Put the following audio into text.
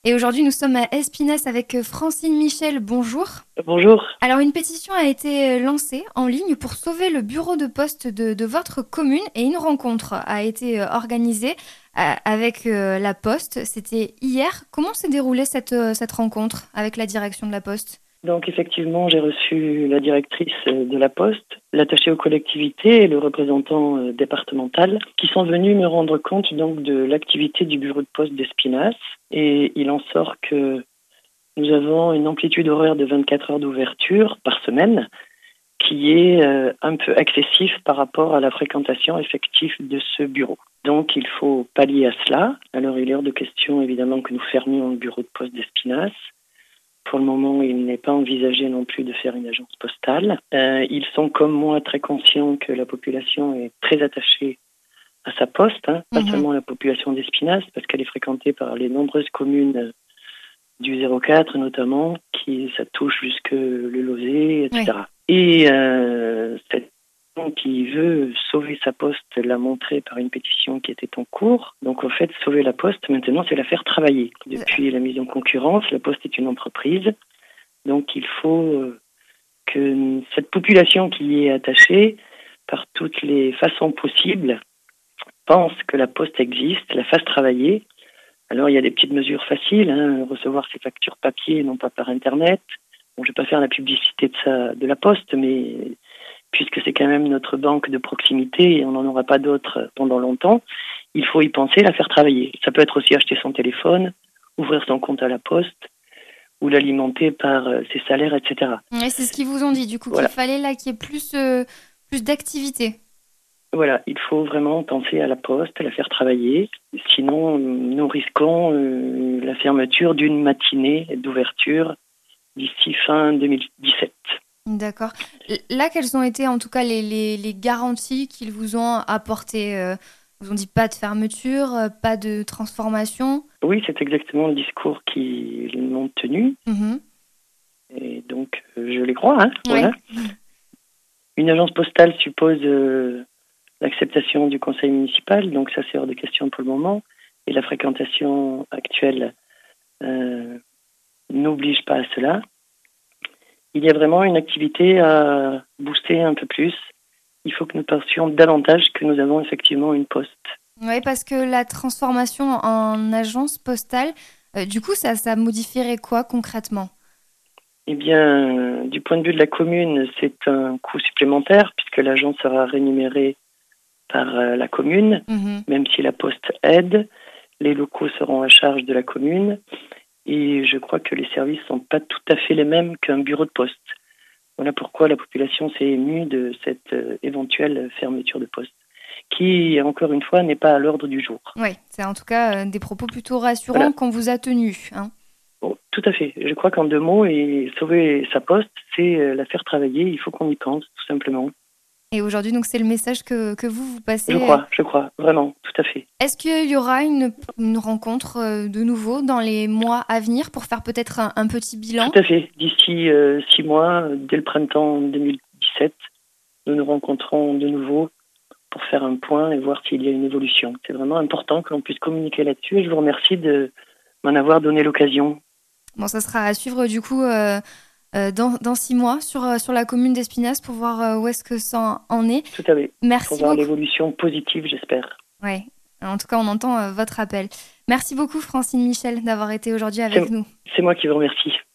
Et aujourd'hui, nous sommes à Espinasse avec Francine Michel. Bonjour. Bonjour. Alors, une pétition a été lancée en ligne pour sauver le bureau de poste de votre commune et une rencontre a été organisée avec la Poste. C'était hier. Comment s'est déroulée cette rencontre avec la direction de la Poste? Donc effectivement, j'ai reçu la directrice de la Poste, l'attaché aux collectivités et le représentant départemental qui sont venus me rendre compte donc de l'activité du bureau de poste d'Espinasse. Et il en sort que nous avons une amplitude horaire de 24 heures d'ouverture par semaine qui est un peu excessif par rapport à la fréquentation effective de ce bureau. Donc il faut pallier à cela. Alors il est hors de question évidemment que nous fermions le bureau de poste d'Espinasse. Pour le moment, il n'est pas envisagé non plus de faire une agence postale. Ils sont comme moi très conscients que la population est très attachée à sa poste, pas seulement la population d'Espinasse, parce qu'elle est fréquentée par les nombreuses communes du 04 notamment, ça touche jusque le Lozé, Oui. etc. Et cette qui veut sauver sa poste l'a montré par une pétition qui était en cours. Donc en fait, sauver la poste, maintenant, c'est la faire travailler. Depuis la mise en concurrence, la poste est une entreprise. Donc il faut que cette population qui y est attachée, par toutes les façons possibles, pense que la poste existe, la fasse travailler. Alors il y a des petites mesures faciles, recevoir ses factures papier, non pas par Internet. Bon, je ne vais pas faire la publicité de la poste, mais puisque c'est quand même notre banque de proximité et on n'en aura pas d'autres pendant longtemps, il faut y penser, la faire travailler. Ça peut être aussi acheter son téléphone, ouvrir son compte à la poste ou l'alimenter par ses salaires, etc. Ouais, c'est ce qu'ils vous ont dit, du coup, qu'il Voilà. fallait là qu'il y ait plus d'activité. Voilà, il faut vraiment penser à la poste, à la faire travailler. Sinon, nous risquons la fermeture d'une matinée d'ouverture d'ici fin 2017. D'accord. Là, quelles ont été en tout cas les garanties qu'ils vous ont apportées? Vous ont dit pas de fermeture, pas de transformation. Oui, c'est exactement le discours qu'ils m'ont tenu. Mhm. Et donc, je les crois. Ouais. Voilà. Une agence postale suppose l'acceptation du conseil municipal, donc ça, c'est hors de question pour le moment. Et la fréquentation actuelle n'oblige pas à cela. Il y a vraiment une activité à booster un peu plus. Il faut que nous pensions davantage que nous avons effectivement une poste. Ouais, parce que la transformation en agence postale, du coup, ça modifierait quoi concrètement? Eh bien, du point de vue de la commune, c'est un coût supplémentaire puisque l'agence sera rémunérée par la commune, Mhm. même si la poste aide. Les locaux seront à charge de la commune et je crois que les services ne sont pas tout à fait les mêmes qu'un bureau de poste. Voilà pourquoi la population s'est émue de cette éventuelle fermeture de poste, qui, encore une fois, n'est pas à l'ordre du jour. Oui, c'est en tout cas des propos plutôt rassurants Voilà. qu'on vous a tenus, hein. Bon, tout à fait. Je crois qu'en deux mots, et sauver sa poste, c'est la faire travailler. Il faut qu'on y pense, tout simplement. Et aujourd'hui, donc, c'est le message que vous passez. Je crois, vraiment, tout à fait. Est-ce qu'il y aura une rencontre de nouveau dans les mois à venir pour faire peut-être un petit Tout bilan? à fait. D'ici 6 mois, dès le printemps 2017, nous nous rencontrons de nouveau pour faire un point et voir s'il y a une évolution. C'est vraiment important que l'on puisse communiquer là-dessus et je vous remercie de m'en avoir donné l'occasion. Bon, ça sera à suivre du coup dans 6 mois sur la commune d'Espinasse pour voir où est-ce que ça en est. Tout à fait. Pour Merci voir beaucoup. l'évolution positive, j'espère. Ouais. En tout cas, on entend votre appel. Merci beaucoup, Francine Michel, d'avoir été aujourd'hui avec C'est nous. c'est moi qui vous remercie.